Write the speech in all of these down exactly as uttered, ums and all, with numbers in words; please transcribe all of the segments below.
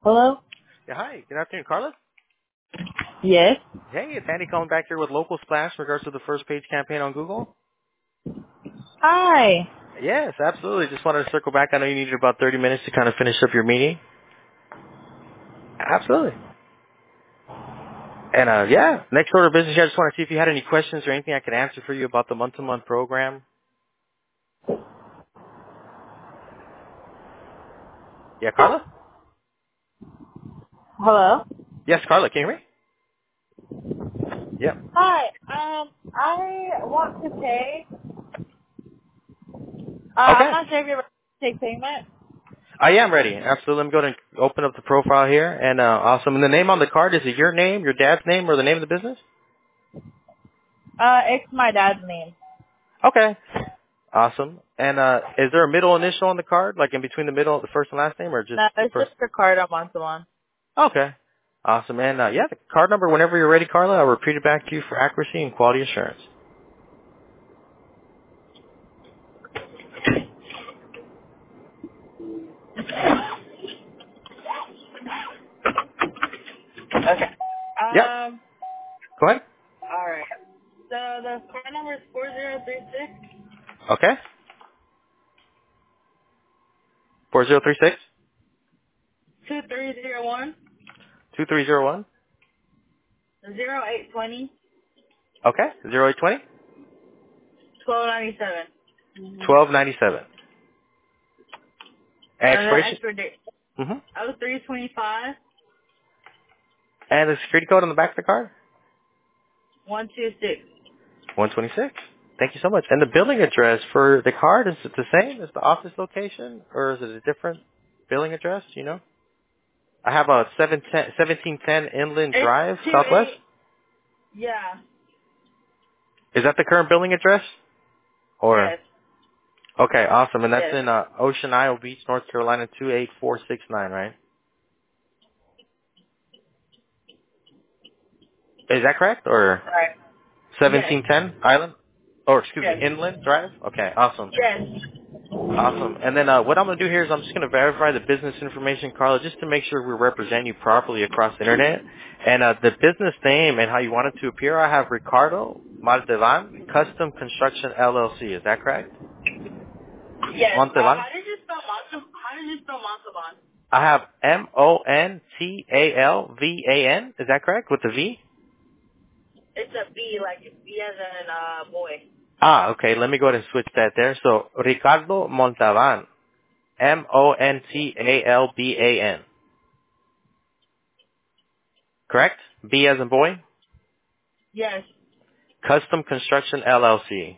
Hello? Yeah, hi. Good afternoon, Carla. Yes. Hey, it's Andy calling back here with Local Splash in regards to the first page campaign on Google. Hi. Yes, absolutely. Just wanted to circle back. I know you needed about thirty minutes to kind of finish up your meeting. Absolutely. And, uh, yeah, next order of business, I just want to see if you had any questions or anything I could answer for you about the month-to-month program. Yeah, Carla? Hello? Yes, Carla, can you hear me? Yep. Hi. Um, I want to pay. Uh, I'm Okay. not sure if you're ready to take payment. I am ready. Absolutely. Let me go ahead and open up the profile here. And, uh, awesome. And the name on the card, is it your name, your dad's name, or the name of the business? Uh, it's my dad's name. Okay. Awesome. And uh is there a middle initial on the card, like in between the middle, the first and last name, or just No, the it's first? just the card I'm on to one. Okay. Awesome. And uh yeah, the card number whenever you're ready, Carla. I'll repeat it back to you for accuracy and quality assurance. Okay. Yep. Um, Go ahead. alright. So the card number is four zero three six Okay. Four zero three six two three zero one two three zero one. zero eight twenty Okay. Zero eight twenty twelve ninety seven. twelve ninety seven. And the Expiration. extra date. Mm-hmm. Oh three twenty five And the security code on the back of the card. one two six. One twenty six. Thank you so much. And the billing address for the card, is it the same as the office location, or is it a different billing address? Do you know? I have a seventeen ten Inland It's Drive, two Southwest. eight. Yeah. Is that the current billing address? Or Yes. okay, awesome. And that's Yes. in uh, Ocean Isle Beach, North Carolina, two eight four six nine, right? Is that correct? Or Right. Yes. seventeen ten Island? Or excuse me, Yes. Inland Drive? Okay, awesome. Yes. Awesome. And then uh, what I'm going to do here is I'm just going to verify the business information, Carla, just to make sure we represent you properly across the internet. And uh, the business name and how you want it to appear, I have Ricardo Montevan Custom Construction L L C. Is that correct? Yes. Uh, Montevan? how did you spell Montalban? How did you spell Montalban? I have M O N T A L V A N. Is that correct? With the V? It's a B, like B as in uh boy. Ah, okay. Let me go ahead and switch that there. So Ricardo Montalban. M O N T A L B A N. Correct? B as in boy? Yes. Custom Construction L L C.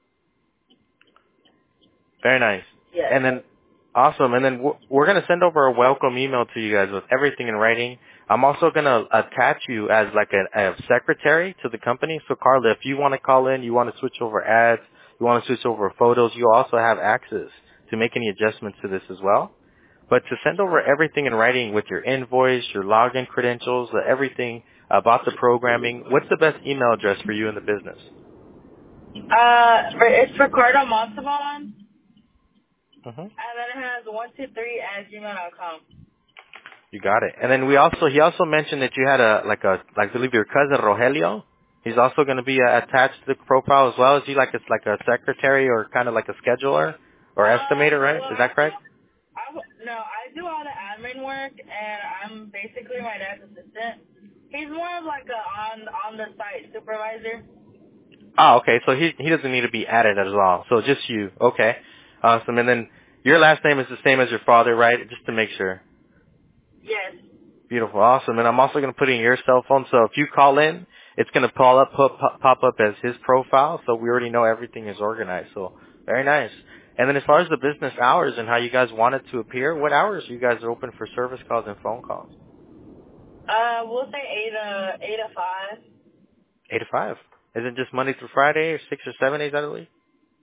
Very nice. Yes. And then, awesome. And then we're, we're going to send over a welcome email to you guys with everything in writing. I'm also going to attach you as like a, a secretary to the company. So Carla, if you want to call in, you want to switch over ads, you want to switch over photos, you also have access to make any adjustments to this as well. But to send over everything in writing with your invoice, your login credentials, uh, everything about the programming, what's the best email address for you in the business? Uh, for, it's Ricardo Montalban, hmm and then it has one two three at gmail dot com. You got it. And then we also, he also mentioned that you had a, like a, like I believe your cousin Rogelio. He's also going to be uh, attached to the profile as well. Is he like a, like a secretary or kind of like a scheduler or Uh, estimator, right? well, Is I that do. correct? I w- no, I do all the admin work, and I'm basically my dad's assistant. He's more of like a on on the site supervisor. Oh, okay. So he, he doesn't need to be added as well. So just you. Okay. Awesome. And then your last name is the same as your father, right? Just to make sure. Yes. Beautiful. Awesome. And I'm also going to put in your cell phone. So if you call in, it's going to pop up, pop, pop up as his profile. So we already know everything is organized. So very nice. And then as far as the business hours and how you guys want it to appear, what hours are you guys open for service calls and phone calls? Uh, we'll say eight to eight to five. Eight to five. Is it just Monday through Friday or six or seven days out of the week?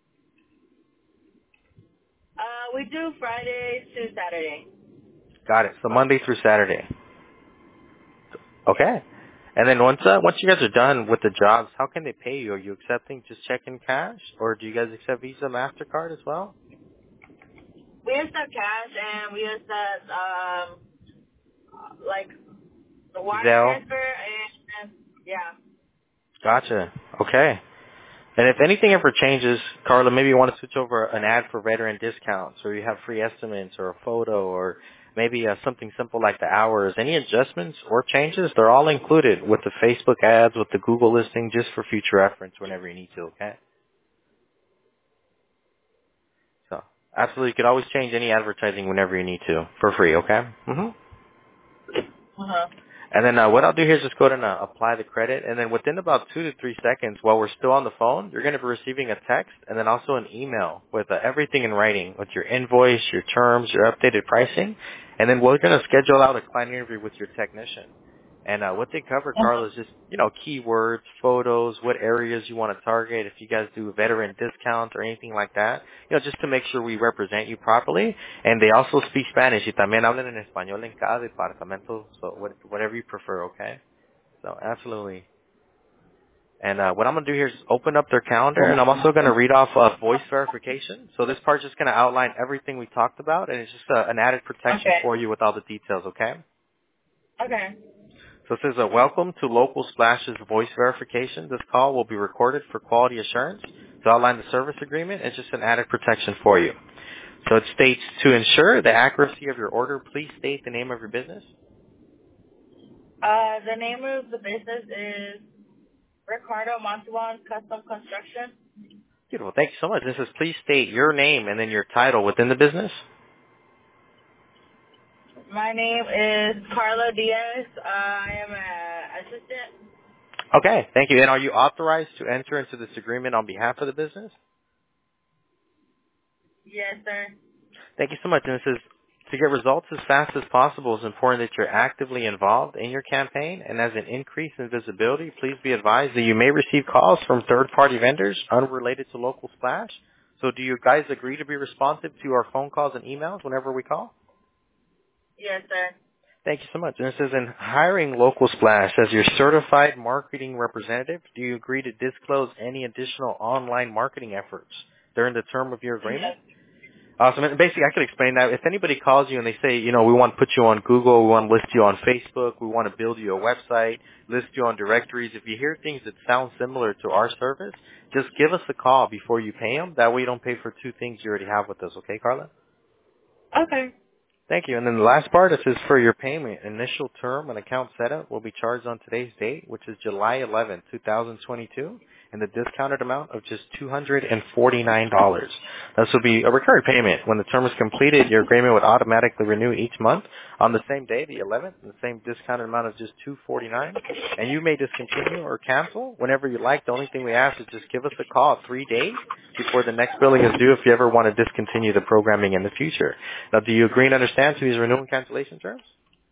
Uh, we do Friday to Saturday. Got it. So Monday through Saturday. Yes. Okay. And then once uh, once you guys are done with the jobs, how can they pay you? Are you accepting just check in cash, or do you guys accept Visa, Mastercard as well? We accept cash and we accept um like the wire Zelle. transfer and, and yeah. Gotcha. Okay. And if anything ever changes, Carla, maybe you want to switch over an ad for veteran discounts, or you have free estimates, or a photo, or maybe uh, something simple like the hours. Any adjustments or changes, they're all included with the Facebook ads, with the Google listing, just for future reference whenever you need to, okay? So, absolutely, you could always change any advertising whenever you need to, for free, okay? Mm-hmm. Uh-huh. And then uh, what I'll do here is just go ahead and uh, apply the credit. And then within about two to three seconds, while we're still on the phone, you're going to be receiving a text and then also an email with uh, everything in writing, with your invoice, your terms, your updated pricing. And then we're going to schedule out a client interview with your technician. And uh, what they cover, Carl, is just, you know, keywords, photos, what areas you want to target, if you guys do veteran discounts or anything like that, you know, just to make sure we represent you properly. And they also speak Spanish. Y también hablan en español en cada departamento, so what, whatever you prefer, okay? So, absolutely. And uh, what I'm going to do here is open up their calendar, and I'm also going to read off uh, voice verification. So this part's just going to outline everything we talked about, and it's just uh, an added protection Okay. for you with all the details, okay? Okay. So it says, uh, welcome to Local Splash's voice verification. This call will be recorded for quality assurance. To outline the service agreement, it's just an added protection for you. So it states, to ensure the accuracy of your order, please state the name of your business. Uh, the name of the business is Ricardo Montalban Custom Construction. Beautiful. Thank you so much. This says, please state your name and then your title within the business. My name is Carla Diaz. Uh, I am an assistant. Okay. Thank you. And are you authorized to enter into this agreement on behalf of the business? Yes, sir. Thank you so much. And it says, to get results as fast as possible, it's important that you're actively involved in your campaign. And as an increase in visibility, please be advised that you may receive calls from third-party vendors unrelated to Local Splash. So do you guys agree to be responsive to our phone calls and emails whenever we call? Yes, sir. Thank you so much. And it says, in hiring Local Splash as your certified marketing representative, do you agree to disclose any additional online marketing efforts during the term of your agreement? Yes. Awesome. And basically, I could explain that. If anybody calls you and they say, you know, we want to put you on Google, we want to list you on Facebook, we want to build you a website, list you on directories, if you hear things that sound similar to our service, just give us a call before you pay them. That way you don't pay for two things you already have with us. Okay, Carla? Okay. Thank you. And then the last part, it says for your payment, initial term and account setup will be charged on today's date, which is July eleventh, twenty twenty-two, and the discounted amount of just two hundred forty-nine dollars. This will be a recurring payment. When the term is completed, your agreement would automatically renew each month on the same day, the eleventh, and the same discounted amount of just two hundred forty-nine dollars. And you may discontinue or cancel whenever you like. The only thing we ask is just give us a call three days before the next billing is due if you ever want to discontinue the programming in the future. Now, do you agree and understand to these renewal and cancellation terms?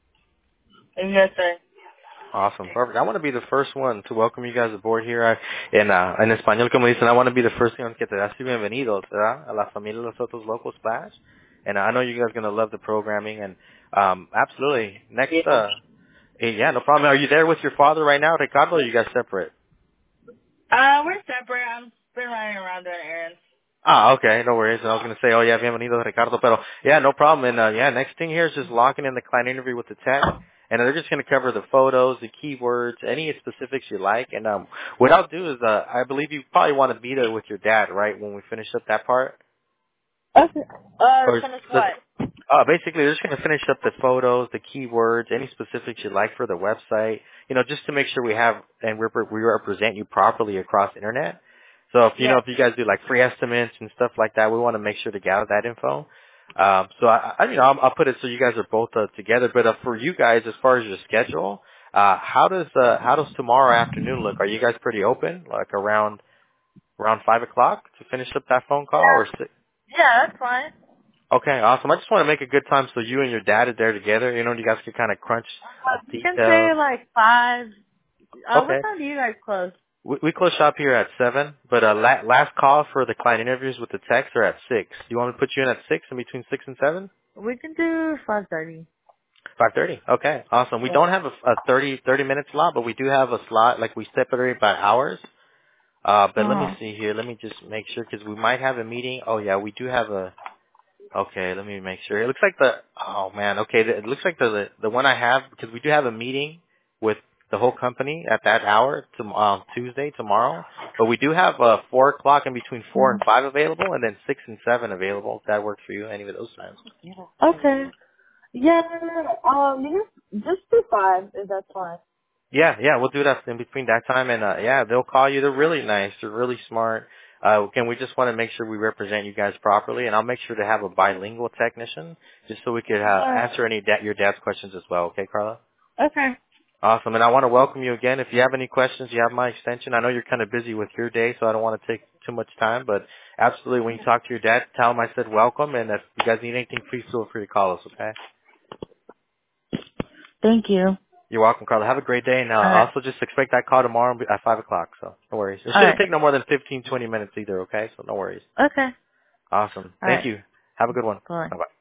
Yes, sir. Awesome. Perfect. I want to be the first one to welcome you guys aboard here. I, en, uh, en español, como dicen, I want to be the first one que te da así bienvenidos, ¿verdad? A la familia de los otros Local Splash. And I know you guys are going to love the programming. And um, absolutely. Next, Yeah. uh, eh, yeah, no problem. Are you there with your father right now, Ricardo, or are you guys separate? Uh, we're separate. I'm been running around doing errands. Ah, okay, no worries. I was going to say, oh yeah, bienvenido, Ricardo, pero yeah, no problem. And uh, yeah, next thing here is just locking in the client interview with the tech, and they're just going to cover the photos, the keywords, any specifics you like. And um, what I'll do is, uh, I believe you probably want to be there with your dad, right, when we finish up that part? Okay. Uh, Or finish does, what? uh, basically, they're just going to finish up the photos, the keywords, any specifics you like for the website, you know, just to make sure we have and we we represent you properly across the internet. So if you know Yeah. if you guys do like free estimates and stuff like that, we want to make sure to gather that info. Um, so I, I, you know, I'll, I'll put it so you guys are both uh, together. But uh, for you guys, as far as your schedule, uh, how does uh, how does tomorrow afternoon look? Are you guys pretty open, like around around five o'clock to finish up that phone call, or Yeah. six? Yeah, that's fine. Okay, awesome. I just want to make a good time so you and your dad are there together. You know, you guys can kind of crunch Uh, you can details. say like five. Uh, what Okay. time do you guys close? We, we close shop here at seven, but uh, la- last call for the client interviews with the techs are at six. Do you want me to put you in at six, in between six and seven? We can do five thirty. Five thirty. Okay, awesome. We Yeah. don't have a, a thirty thirty minute slot, but we do have a slot like we separate by hours. Uh, but let me Uh-huh. see here. Let me just make sure because we might have a meeting. Oh yeah, we do have a Okay, let me make sure. It looks like the, oh man, okay, the, it looks like the, the the one I have, because we do have a meeting with the whole company at that hour, to, um, Tuesday, tomorrow, but we do have uh, four o'clock in between four and five available, and then six and seven available, if that works for you, any of those times. Okay. Yeah, um, you just, just do five, if that's fine. Yeah, yeah, we'll do that in between that time, and uh, yeah, they'll call you. They're really nice. They're really smart. Uh, again, we just want to make sure we represent you guys properly, and I'll make sure to have a bilingual technician just so we could uh, answer any da- your dad's questions as well. Okay, Carla? Okay. Awesome, and I want to welcome you again. If you have any questions, you have my extension. I know you're kind of busy with your day, so I don't want to take too much time, but absolutely, when you talk to your dad, tell him I said welcome, and if you guys need anything, please feel free to call us, okay? Thank you. You're welcome, Carla. Have a great day, and uh, All right. also just expect that call tomorrow at five o'clock, so no worries. It All shouldn't right. take no more than fifteen, twenty minutes either, okay? So no worries. Okay. Awesome. All Thank right. you. Have a good one. Bye. Bye-bye.